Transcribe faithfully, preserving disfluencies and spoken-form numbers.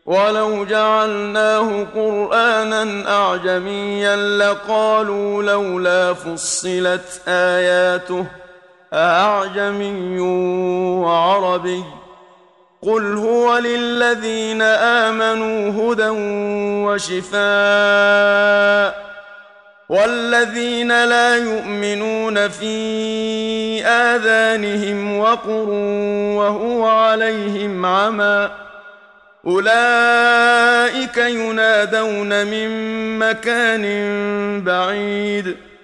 ولو جعلناه قرآنا أعجميا لقالوا لولا فصلت آياته أعجمي وعربي قل هو للذين آمنوا هدى وشفاء والذين لا يؤمنون في آذانهم وقر وهو عليهم عمى أولئك ينادون من مكان بعيد